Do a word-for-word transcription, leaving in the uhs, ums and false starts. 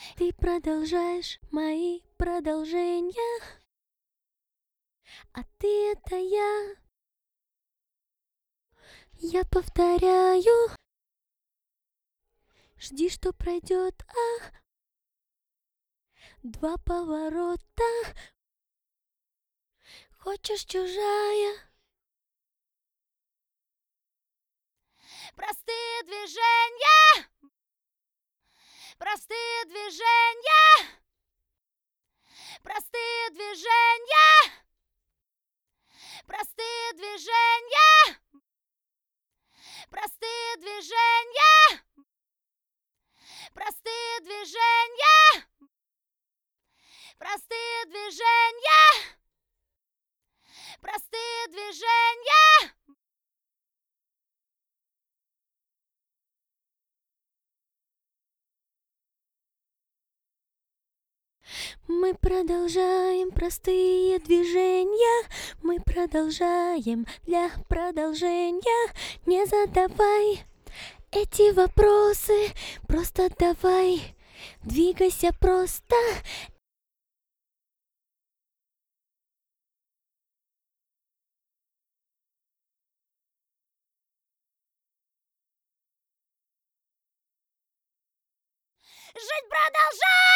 Ты продолжаешь мои продолжения, а ты это я. Я повторяю, жди, что пройдет, ах. Два поворота, хочешь чужая. Простые движения, простые движения, простые движения, простые движения, простые движения, простые движения, простые движения, простые движения. Мы продолжаем простые движения, мы продолжаем для продолжения. Не задавай эти вопросы, просто давай, двигайся просто. Жить продолжай!